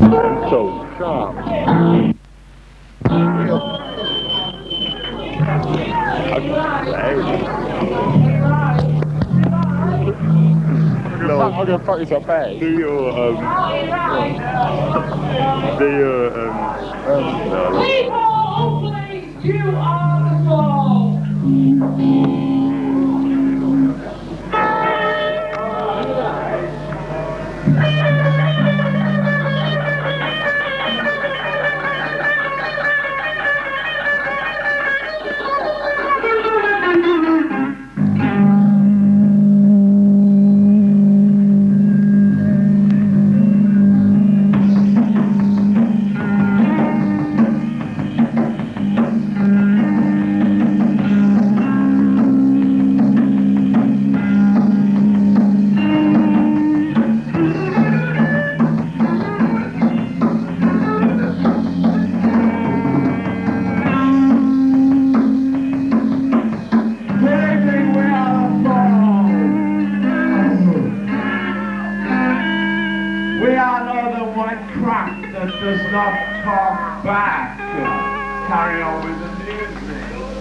And so sharp. I'm gonna fuck this up bad. Do your no. People, please, you are the soul. We are Northern White Craft that does not talk back. Carry on with the